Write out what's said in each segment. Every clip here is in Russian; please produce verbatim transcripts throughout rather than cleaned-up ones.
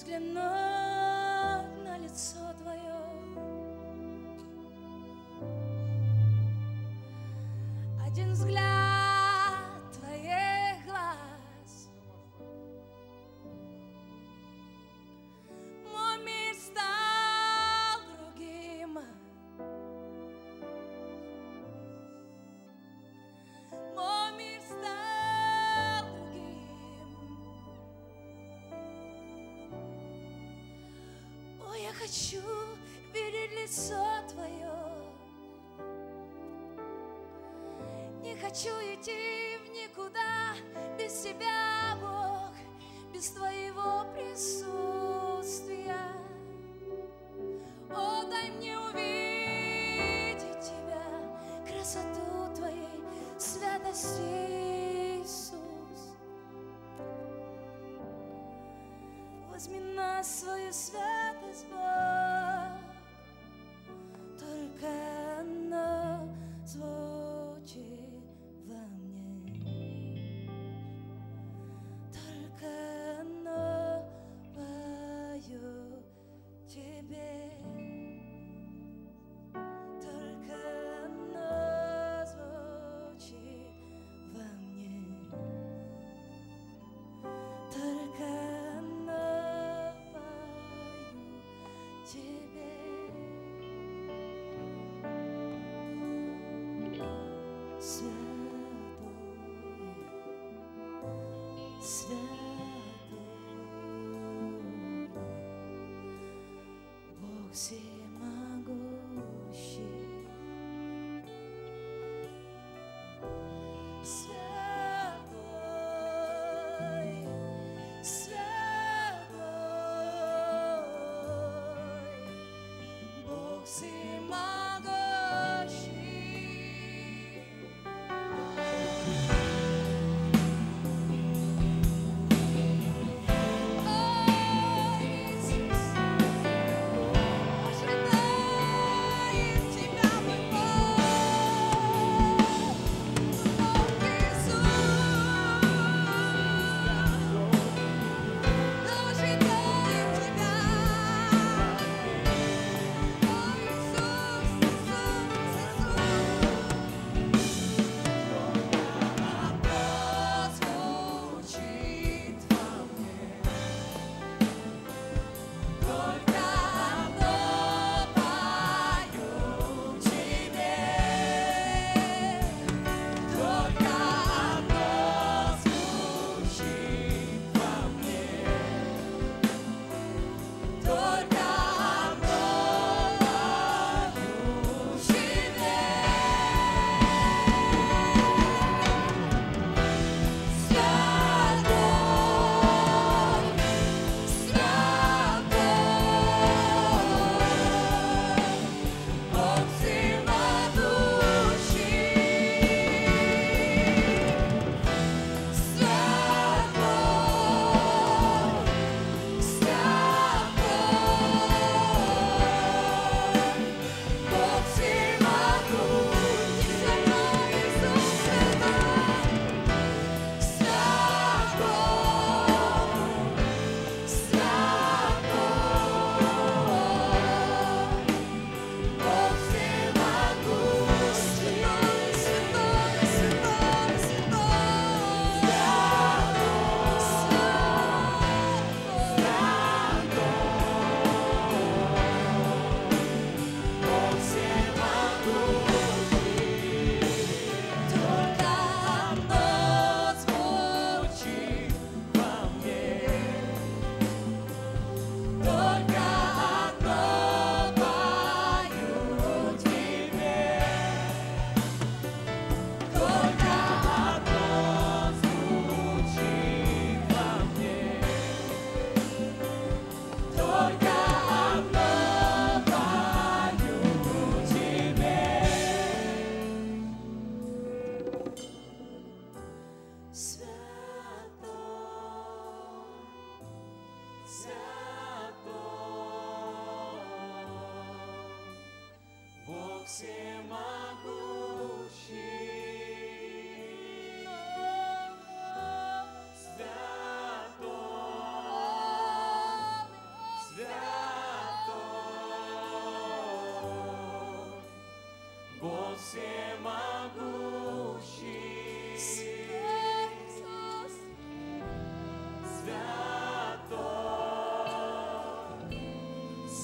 взглянуть на лицо Твое, один взгляд Твоих глаз, мой мир стал другим. Мой мир стал другим. О, я хочу видеть лицо Твое. Не хочу идти в никуда без Тебя, Бог, без Твоего присутствия. О, дай мне увидеть Тебя, красоту Твоей святости, Иисус. Возьми нас в свою святость, Бог, только она звучит во мне, только оно пою Тебе, только оно звучит во мне, только оно пою Тебе. Святой, святой, Бог всемогущий. Святой, святой, Бог всемогущий.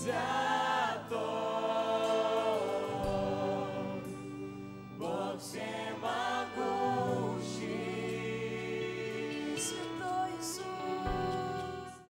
тебя